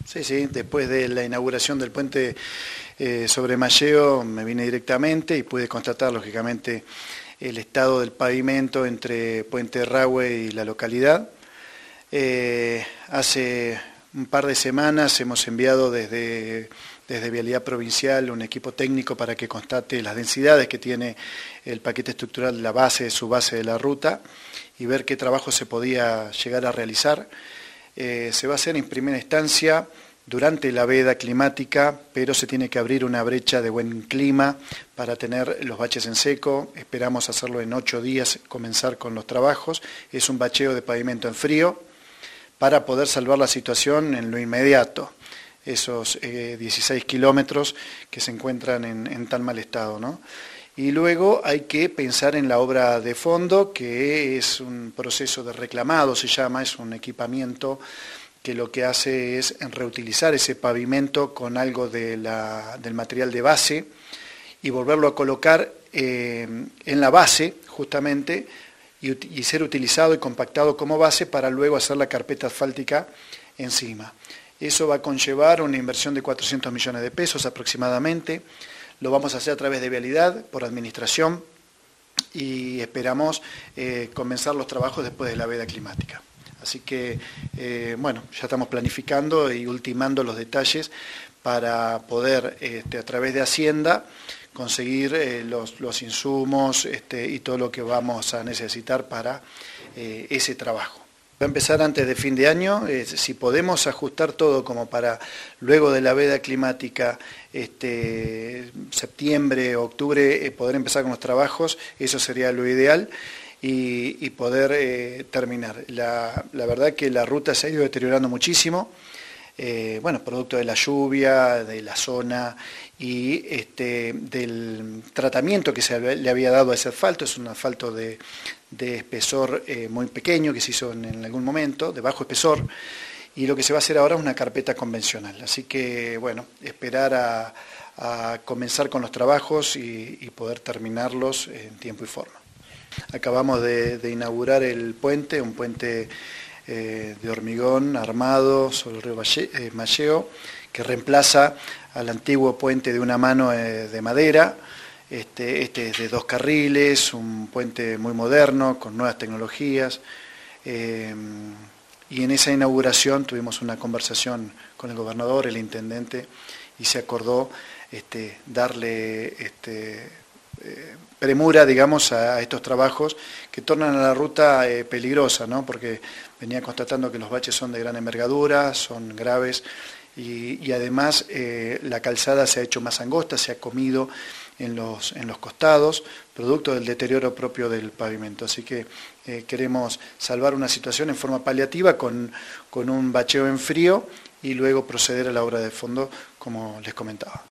Sí, sí, después de la inauguración del puente sobre Malleo me vine directamente y pude constatar, lógicamente, el estado del pavimento entre Puente Rahue y la localidad. Hace un par de semanas hemos enviado desde Vialidad Provincial un equipo técnico para que constate las densidades que tiene el paquete estructural de la base, su base de la ruta, y ver qué trabajo se podía llegar a realizar. Se va a hacer en primera instancia durante la veda climática, pero se tiene que abrir una brecha de buen clima para tener los baches en seco. Esperamos hacerlo en 8 días, comenzar con los trabajos. Es un bacheo de pavimento en frío para poder salvar la situación en lo inmediato. Esos 16 kilómetros que se encuentran en tan mal estado, ¿no? Y luego hay que pensar en la obra de fondo, que es un proceso de reclamado, se llama, es un equipamiento que lo que hace es reutilizar ese pavimento con algo del material de base y volverlo a colocar en la base, justamente, y ser utilizado y compactado como base para luego hacer la carpeta asfáltica encima. Eso va a conllevar una inversión de 400 millones de pesos aproximadamente. Lo vamos a hacer a través de Vialidad, por administración, y esperamos comenzar los trabajos después de la veda climática. Así que, bueno, ya estamos planificando y ultimando los detalles para poder, a través de Hacienda, conseguir los insumos y todo lo que vamos a necesitar para ese trabajo. Va a empezar antes de fin de año. Si podemos ajustar todo como para luego de la veda climática, septiembre, octubre, poder empezar con los trabajos, eso sería lo ideal y poder terminar. La verdad que la ruta se ha ido deteriorando muchísimo, bueno, producto de la lluvia, de la zona y del tratamiento que le había dado a ese asfalto. Es un asfalto de espesor muy pequeño que se hizo en algún momento, de bajo espesor, y lo que se va a hacer ahora es una carpeta convencional. Así que, bueno, esperar a comenzar con los trabajos y poder terminarlos en tiempo y forma. Acabamos de inaugurar el puente, un puente de hormigón armado sobre el río Malleo, que reemplaza al antiguo puente de una mano de madera. Este es de 2 carriles, un puente muy moderno, con nuevas tecnologías. Y en esa inauguración tuvimos una conversación con el gobernador, el intendente, y se acordó darle premura, digamos, a estos trabajos que tornan a la ruta peligrosa, ¿no? Porque venía constatando que los baches son de gran envergadura, son graves, y además la calzada se ha hecho más angosta, se ha comido en los costados, producto del deterioro propio del pavimento. Así que queremos salvar una situación en forma paliativa con un bacheo en frío y luego proceder a la obra de fondo, como les comentaba.